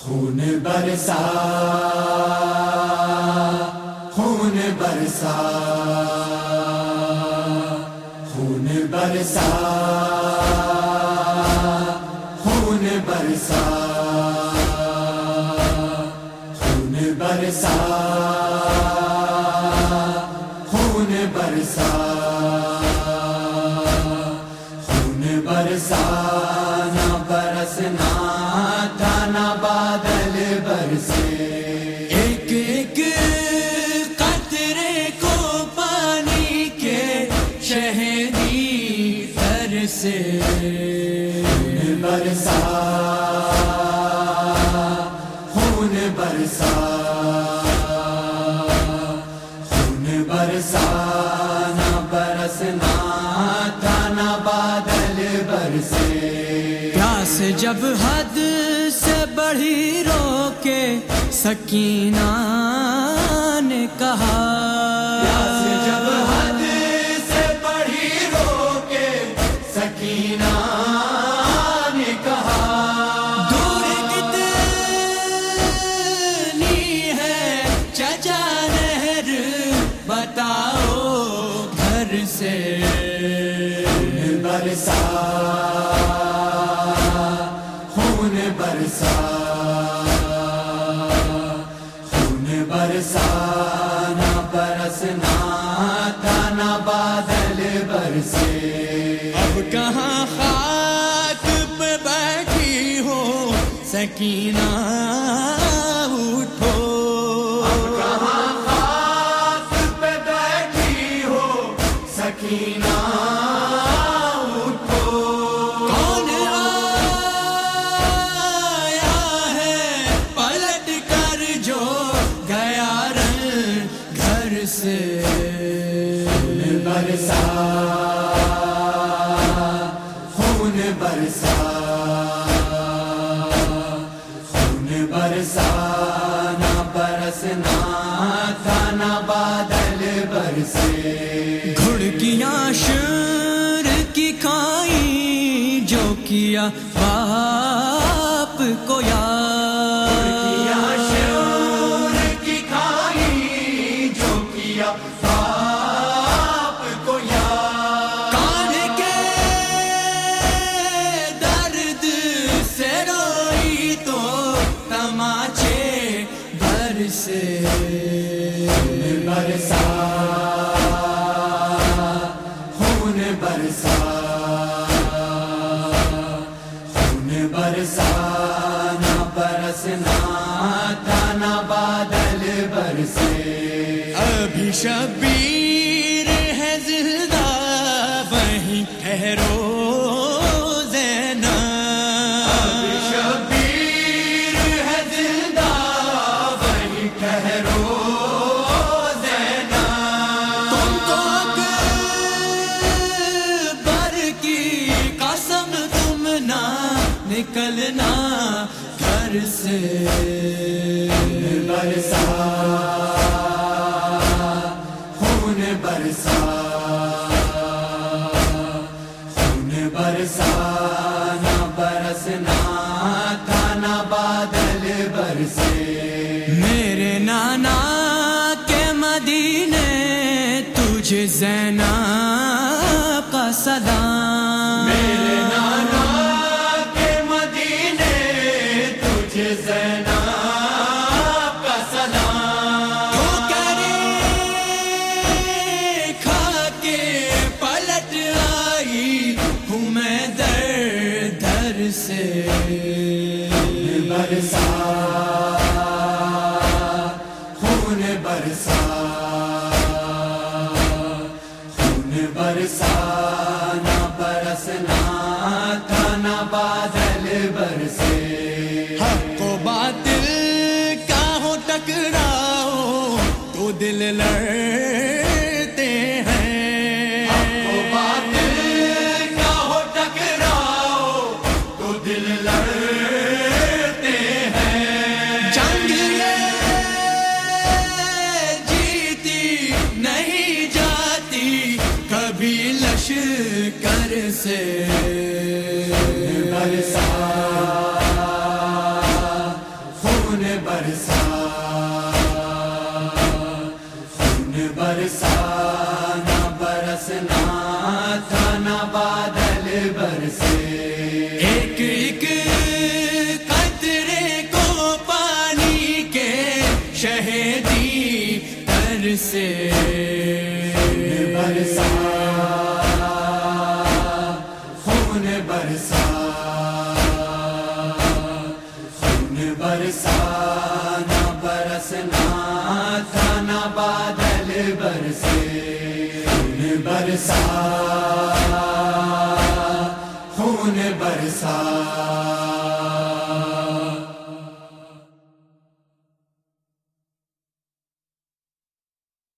خون برسا خون برسا خون برسا خون برسا خون برسا خون برسا خون برسا نہ برسنا تھا نہ بادل برسے ایک ایک قطرے کو پانی کے شہدی تر سے خون برسا خون برسا خون برسا نہ برسنا تھا نہ بادل برسے پیاس جب حد سے بڑھی رو کے سکینہ نے کہا پیاس جب حد سے بڑھی رو کے سکینہ نے کہا دور کتنی ہے چچا نہر بتاؤ گھر سے خون برسا خون برسا خون برسا نہ برسنا تھا نہ بادل برسے اب کہاں خاک پہ بیٹھی ہو سکینہ اٹھو اب کہاں خاک پہ بیٹھی ہو سکینہ اٹھو کون آیا ہے پلٹ کر جو گیا رنگ گھر سے خون برسا خون برسا خون برسا نہ برسنا تھا نہ بادل برسے گھڑکیاں شور کی کھائیں جو کیا باپ کو یاد یا شعور کی کھائی جو کیا باپ کو یاد کان کے درد سے روئی تو تماچے بھر سے خون برسا خون برسا خون برسا نہ برسنا تھا نہ بادل برسے ابھی شبیر ہے زندہ وہیں ٹھہرو زینب شبیر ہے زندہ وہیں ٹھہرو زینب تم کو اکبر کی قسم تم نہ نکلنا گھر سے برسا خون برسا خون برسا نہ برسنا تھا نہ بادل برسے میرے نانا کے مدینے تجھے زینب کا سلام میرے نانا کے مدینے تجھے زینب کا سلام ٹھوکریں کھا کے پلٹ آئی ہوں میں در در سے برسا خون برسا خون برسا نہ برسنا تھا نہ بادل برسے حق و باطل کا ہو ٹکراؤ تو دل لڑتے ہیں باطل کا ہو ٹکراؤ تو دل لڑتے ہیں جنگ یہ جیتی نہیں جاتی کبھی لشکر سے برسا خون برسا نہ برسنا تھا نہ بادل برسے ایک ایک قطرے کو پانی کے شہیدی تر سے برسا خون برسا نہ برسنا تھا نہ بادل برسے برسا خون برسا